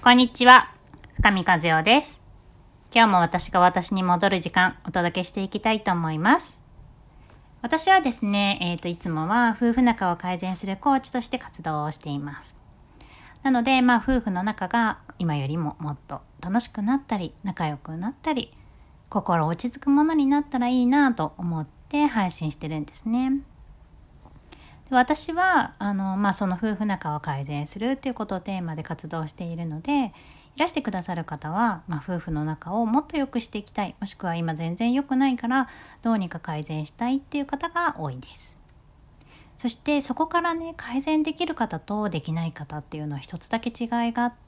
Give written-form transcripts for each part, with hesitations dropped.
こんにちは、深見和代です。今日も私が私に戻る時間お届けしていきたいと思います。私はですね、いつもは夫婦仲を改善するコーチとして活動をしています。なので、夫婦の仲が今よりももっと楽しくなったり、仲良くなったり、心落ち着くものになったらいいなと思って配信してるんですね。で、私はその夫婦仲を改善するっていうことをテーマで活動しているので、いらしてくださる方は、夫婦の仲をもっと良くしていきたい、もしくは今全然良くないからどうにか改善したいっていう方が多いです。そしてそこからね、改善できる方とできない方っていうのは一つだけ違いがあって、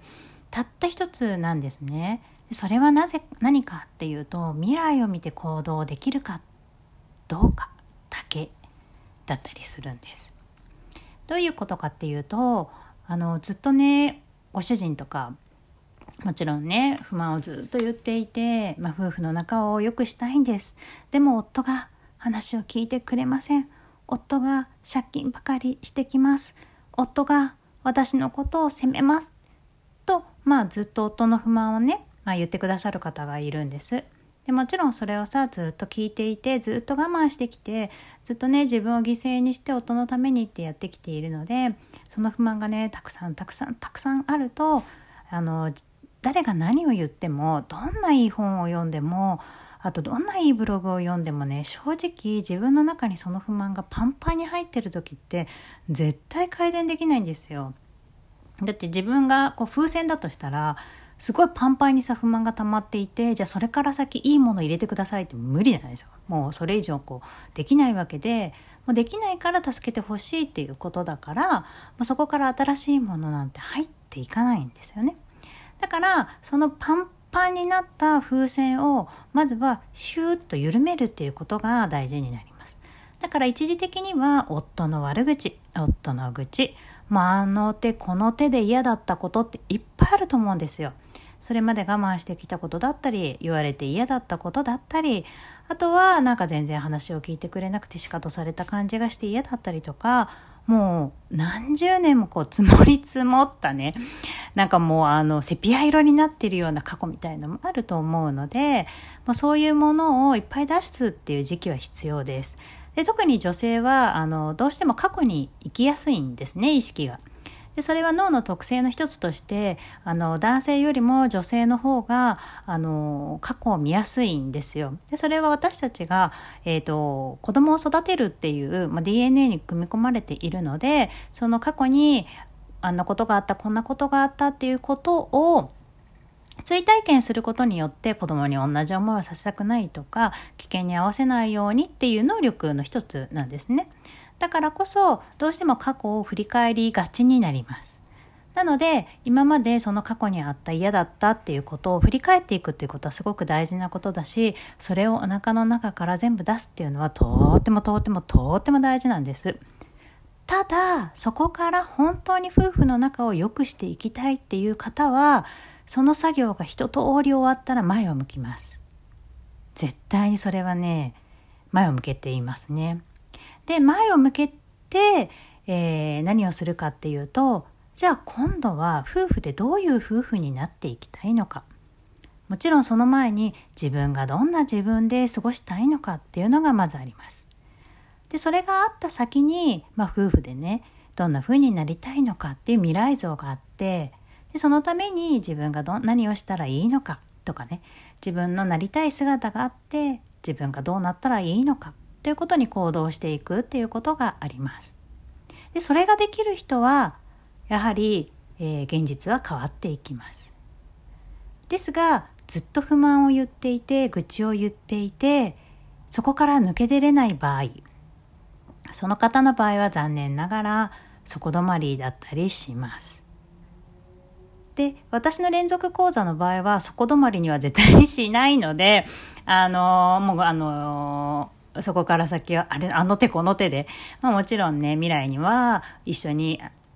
たった一つなんですね。それは何かっていうと、未来を見て行動できるかどうかだけだったりするんです。どういうことかっていうと、ずっとね、ご主人とかもちろんね、不満をずっと言っていて、夫婦の仲を良くしたいんです。でも夫が話を聞いてくれません。夫が借金ばかりしてきます。夫が私のことを責めますと、ずっと夫の不満をね、言ってくださる方がいるんです。でもちろんそれをずっと聞いていて、ずっと我慢してきて、ずっとね、自分を犠牲にして夫のためにってやってきているので、その不満がね、たくさんあると、誰が何を言っても、どんないい本を読んでも、あとどんないいブログを読んでもね、正直自分の中にその不満がパンパンに入ってる時って絶対改善できないんですよ。だって自分が風船だとしたら、すごいパンパンに不満が溜まっていて、じゃあそれから先いいもの入れてくださいって無理じゃないですか。もうそれ以上できないわけで、もうできないから助けてほしいっていうことだから、そこから新しいものなんて入っていかないんですよね。だからそのパンパンになった風船をまずはシューッと緩めるっていうことが大事になります。だから一時的には夫の悪口、夫の愚痴、あの手この手で嫌だったことっていっぱいあると思うんですよ。それまで我慢してきたことだったり、言われて嫌だったことだったり、あとは全然話を聞いてくれなくてシカトされた感じがして嫌だったりとか、もう何十年も積もり積もったね、もうセピア色になっているような過去みたいなのもあると思うので、そういうものをいっぱい出すっていう時期は必要です。で、特に女性はどうしても過去に生きやすいんですね、意識が。で、それは脳の特性の一つとして男性よりも女性の方が過去を見やすいんですよ。で、それは私たちが、子供を育てるっていう、DNA に組み込まれているので、その過去にあんなことがあった、こんなことがあったっていうことを追体験することによって、子供に同じ思いをさせたくないとか、危険に合わせないようにっていう能力の一つなんですね。だからこそどうしても過去を振り返りがちになります。なので今までその過去にあった嫌だったっていうことを振り返っていくっていうことはすごく大事なことだし、それをお腹の中から全部出すっていうのはとっても大事なんです。ただそこから本当に夫婦の仲を良くしていきたいっていう方は、その作業が一通り終わったら前を向きます。絶対にそれはね、前を向けていますね。で、前を向けて、何をするかっていうと、じゃあ今度は夫婦でどういう夫婦になっていきたいのか。もちろんその前に自分がどんな自分で過ごしたいのかっていうのがまずあります。で、それがあった先に、夫婦でね、どんな風になりたいのかっていう未来像があって、で、そのために自分が何をしたらいいのかとかね、自分のなりたい姿があって、自分がどうなったらいいのかということに行動していくっていうことがあります。で、それができる人はやはり、現実は変わっていきます。ですが、ずっと不満を言っていて、愚痴を言っていて、そこから抜け出れない場合、その方の場合は残念ながら底止まりだったりします。で、私の連続講座の場合は底止まりには絶対にしないので、そこから先はあの手この手で、もちろんね、未来には一緒に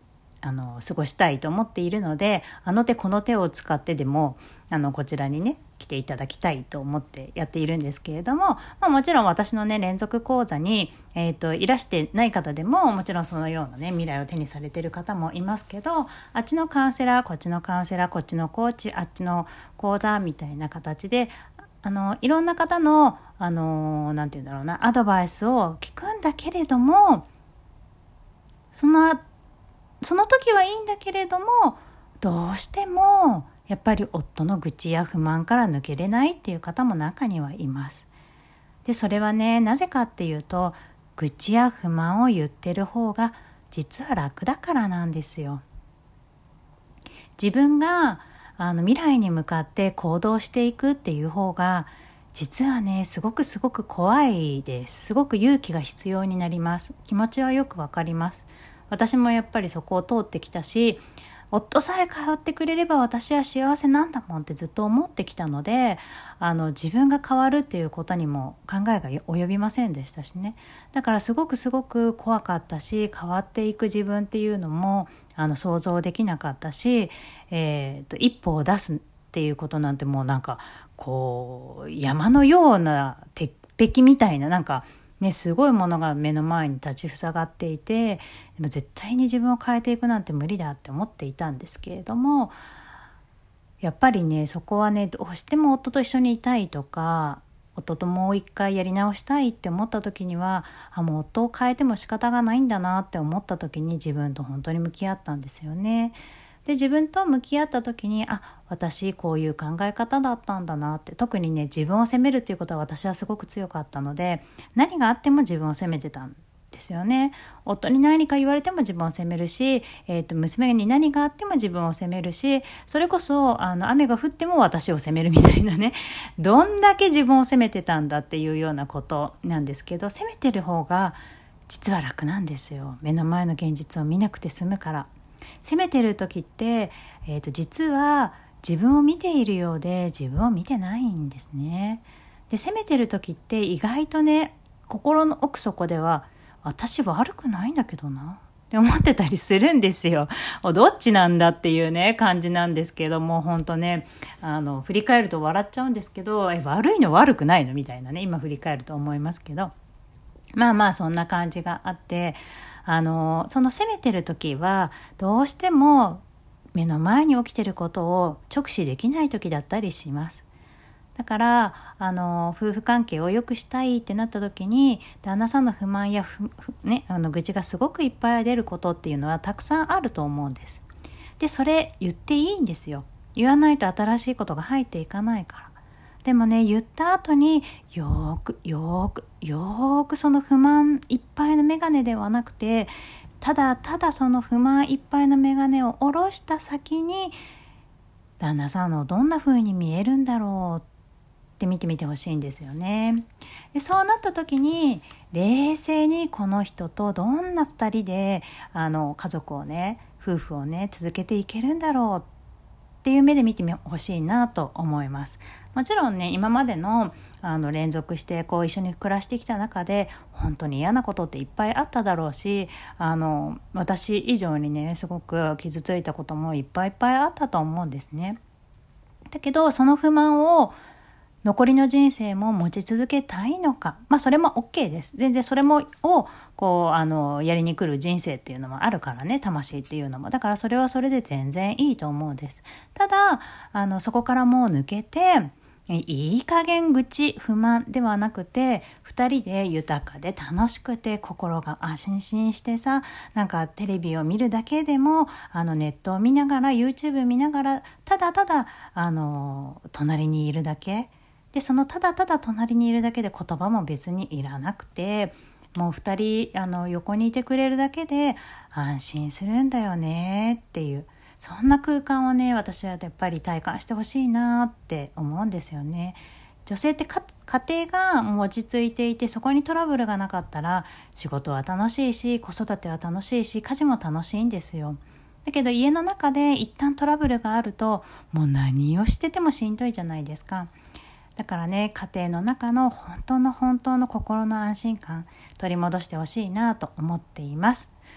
過ごしたいと思っているので、あの手この手を使ってでもこちらにね来ていただきたいと思ってやっているんですけれども、もちろん私のね連続講座に、いらしてない方でももちろんそのようなね未来を手にされている方もいますけど、あっちのカウンセラーこっちのカウンセラーこっちのコーチあっちの講座みたいな形でいろんな方のなんていうんだろうなアドバイスを聞くんだけれども、その時はいいんだけれども、どうしてもやっぱり夫の愚痴や不満から抜けれないっていう方も中にはいます。でそれはね、なぜかっていうと、愚痴や不満を言ってる方が実は楽だからなんですよ。自分が未来に向かって行動していくっていう方が実はねすごく怖いです。すごく勇気が必要になります。気持ちはよくわかります。私もやっぱりそこを通ってきたし、夫さえ変わってくれれば私は幸せなんだもんってずっと思ってきたので、自分が変わるっていうことにも考えが及びませんでしたしね。だからすごく怖かったし、変わっていく自分っていうのも想像できなかったし、一歩を出すっていうことなんてもうなんかこう山のような鉄壁みたいなすごいものが目の前に立ちふさがっていて、でも絶対に自分を変えていくなんて無理だって思っていたんですけれども、やっぱりねそこはねどうしても夫と一緒にいたいとか、夫ともう一回やり直したいって思った時にはもう夫を変えても仕方がないんだなって思った時に自分と本当に向き合ったんですよね。で自分と向き合った時に私こういう考え方だったんだなって、特にね自分を責めるっていうことは私はすごく強かったので、何があっても自分を責めてたんですよね。夫に何か言われても自分を責めるし、娘に何があっても自分を責めるし、それこそ雨が降っても私を責めるみたいなね、どんだけ自分を責めてたんだっていうようなことなんですけど、責めてる方が実は楽なんですよ。目の前の現実を見なくて済むから。責めてる時って、実は自分を見ているようで自分を見てないんですね。で責めてる時って意外とね心の奥底では私は悪くないんだけどなって思ってたりするんですよ。どっちなんだっていうね感じなんですけども、本当ね振り返ると笑っちゃうんですけど、悪いの悪くないのみたいなね今振り返ると思いますけど、そんな感じがあって、その責めてる時はどうしても目の前に起きてることを直視できない時だったりします。だから夫婦関係を良くしたいってなった時に旦那さんの不満や愚痴がすごくいっぱい出ることっていうのはたくさんあると思うんです。でそれ言っていいんですよ。言わないと新しいことが入っていかないから。でもね言った後によーくその不満いっぱいの眼鏡ではなくて、ただその不満いっぱいの眼鏡を下ろした先に旦那さんのどんな風に見えるんだろうって見てみてほしいんですよね。でそうなった時に冷静にこの人とどんな2人で家族をね夫婦をね続けていけるんだろうっていう目で見てほしいなと思います。もちろんね今までの連続して一緒に暮らしてきた中で本当に嫌なことっていっぱいあっただろうし、私以上にねすごく傷ついたこともいっぱいあったと思うんですね。だけどその不満を残りの人生も持ち続けたいのか、それも OK です。全然それもやりに来る人生っていうのもあるからね、魂っていうのも。だからそれはそれで全然いいと思うんです。ただそこからもう抜けていい加減愚痴不満ではなくて2人で豊かで楽しくて心が安心してさ、テレビを見るだけでもネットを見ながら YouTube 見ながらただ隣にいるだけで、そのただ隣にいるだけで言葉も別にいらなくて、もう2人横にいてくれるだけで安心するんだよねっていう、そんな空間をね私はやっぱり体感してほしいなって思うんですよね。女性って家庭がもう落ち着いていてそこにトラブルがなかったら仕事は楽しいし子育ては楽しいし家事も楽しいんですよ。だけど家の中で一旦トラブルがあるともう何をしててもしんどいじゃないですか。だからね家庭の中の本当の心の安心感取り戻してほしいなと思っています。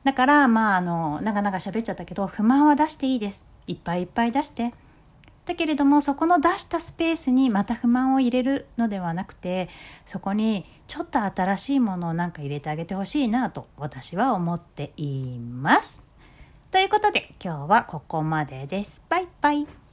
だから長々喋っちゃったけど、不満は出していいです。いっぱいいっぱい出して。だけれども、そこの出したスペースにまた不満を入れるのではなくて、そこにちょっと新しいものを入れてあげてほしいなと私は思っています。ということで今日はここまでです。バイバイ。